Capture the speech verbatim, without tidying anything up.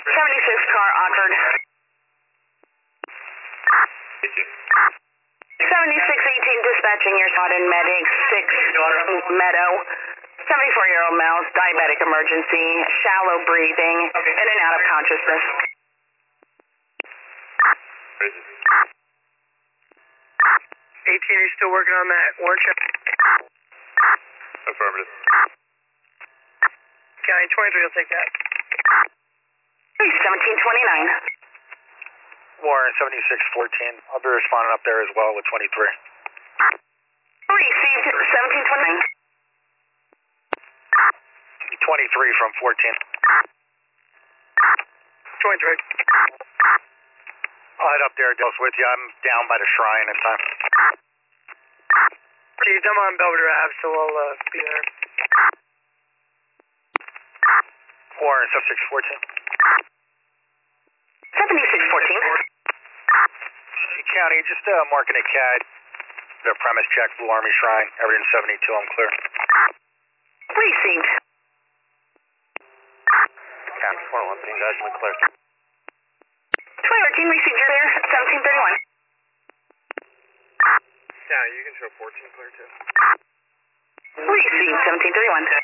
seventy-six car Oxford. seventy-six eighteen dispatching your spot in Medic six Meadow. seventy-four-year-old male, diabetic emergency, shallow breathing, in and out of consciousness. eighteen, are you still working on that warrant check? Affirmative. County twenty-three will take that. seventeen twenty-nine. Warren seventy-six fourteen. I'll be responding up there as well with twenty-three. Received seventeen twenty-nine. twenty-three from fourteen. twenty-three. I'll head up there, Dale's with you. I'm down by the shrine in time. Chief, I'm on Belvedere Ave, so I'll uh, be there. Warren seventy-six fourteen. seventy-six fourteen. County, just uh, marking a C A D. The premise check, Blue Army Shrine. Everything seventy-two, I'm clear. Received. County twenty-one, being judgment clear. twenty thirteen received your clear, seventeen thirty-one. Yeah, you can show fourteen clear too. Received seventeen thirty-one.